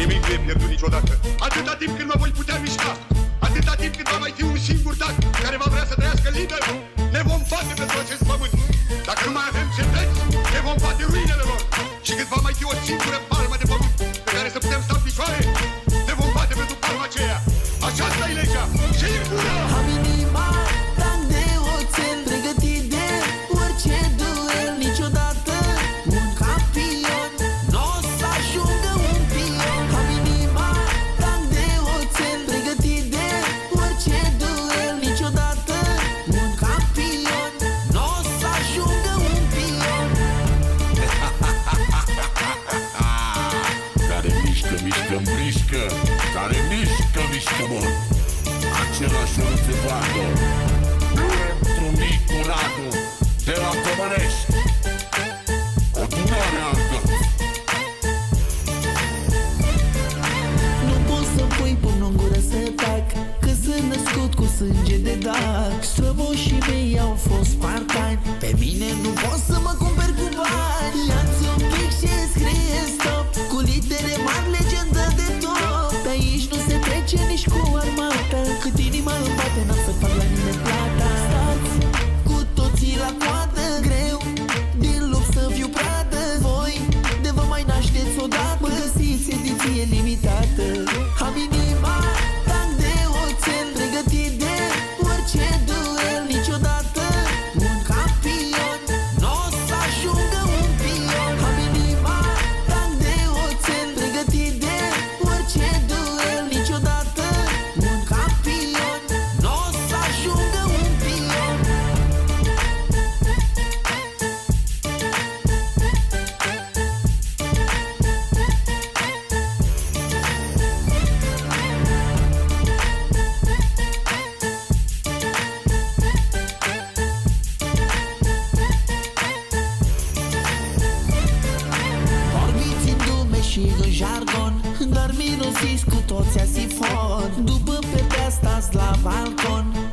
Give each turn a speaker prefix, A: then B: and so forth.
A: Nimic nu e pierdut niciodată. Atâta timp când mă voi putea mișca, atâta timp când va mai fi un singur dat care va vrea să trăiască liber, ne vom bate pentru acest pământ. Dacă nu mai avem cetăți, ne vom bate ruinele lor. Și cât va mai fi o singură palmă de pământ pe care să putem sta în picioare, ne vom bate pentru palma aceea. Aceasta e legea și e bună!
B: Am inima tank de oțel, pregătit de orice duel. Niciodată un campion n-o să ajungă un pion. Am inima tank de oțel, pregătit de orice duel. Niciodată un campion n-o să ajungă un pion.
C: Care mișcă, mișcă, mișcă, care mișcă, mișcă, bun. Același om se vadă pentru micul Radu de la Comănești. O duroare altă.
B: Nu pot să pui pumnul în gură să tac, că sunt născut cu sânge de dac. Strămoșii mei au fost spartani, pe mine nu pot să mă cumperi cu bani. Ia-ți un pic și scrie stop, cu litere mari, legendă de top. Pe aici nu se trece nici cu armata, cât inima îmi bate, n-am să fac la nimeni plata. Stați cu toții la coadă, greu din lup să fiu pradă. Voi de vă mai nașteți odată, mă găsiți ediție limitată. Am inima tank de oțel, pregătit de orice duel. Niciodată un campion n-o să ajungă un pion. Am inima tank de oțel, pregătit de orice duel. Niciodată un campion n-o să ajungă un pion. Vorbiți în lume și în jargon, dar mirosiți cu toți a sifon. După pepea stați la balcon,